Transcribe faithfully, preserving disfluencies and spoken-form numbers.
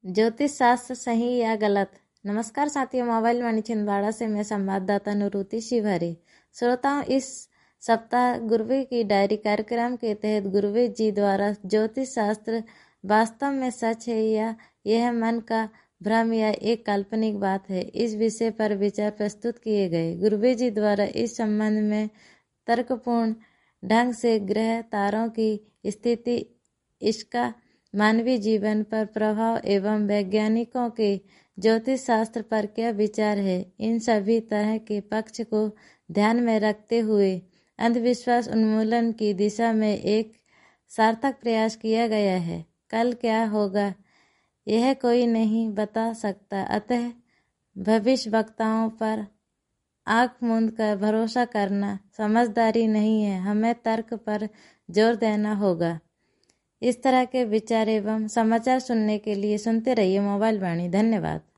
ज्योतिष शास्त्र सही या गलत। नमस्कार साथियों, मोबाइल वाणी छिंदवाड़ा से मैं संवाददाता अनुरूति शिवहरी। श्रोताओं, इस सप्ताह गुरुवे की डायरी कार्यक्रम के तहत गुरुवे जी द्वारा ज्योतिष शास्त्र वास्तव में सच है या यह मन का भ्रम या एक काल्पनिक बात है, इस विषय पर विचार प्रस्तुत किए गए। गुरुवे जी द्वारा इस संबंध में तर्कपूर्ण ढंग से ग्रह तारों की स्थिति, इसका मानवीय जीवन पर प्रभाव एवं वैज्ञानिकों के ज्योतिष शास्त्र पर क्या विचार है, इन सभी तरह के पक्ष को ध्यान में रखते हुए अंधविश्वास उन्मूलन की दिशा में एक सार्थक प्रयास किया गया है। कल क्या होगा यह कोई नहीं बता सकता, अतः भविष्य वक्ताओं पर आंख मूंद कर भरोसा करना समझदारी नहीं है। हमें तर्क पर जोर देना होगा। इस तरह के विचार एवं समाचार सुनने के लिए सुनते रहिए मोबाइल वाणी। धन्यवाद।